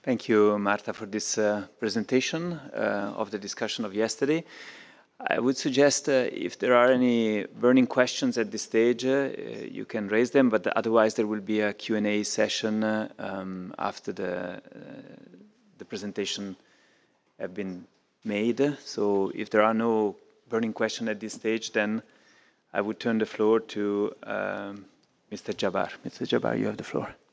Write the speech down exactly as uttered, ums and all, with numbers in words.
Thank you, Marta, for this uh, presentation uh, of the discussion of yesterday. I would suggest uh, if there are any burning questions at this stage, uh, you can raise them, but otherwise there will be a Q and A session uh, um, after the, uh, the presentation have been made. So if there are no burning questions at this stage, then I would turn the floor to um, Mister Jabbar. Mister Jabbar, you have the floor.